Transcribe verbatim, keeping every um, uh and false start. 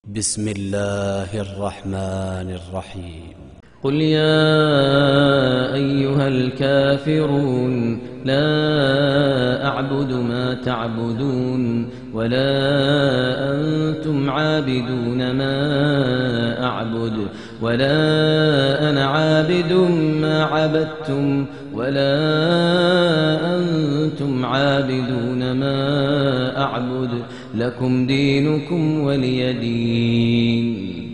بسم الله الرحمن الرحيم قل يا أيها الكافرون لا أعبد ما تعبدون ولا أنتم عابدون ما أعبد ولا أنا عابد ما عبدتم ولا أنتم عابدون ما أعبد لكم دينكم ولي دين.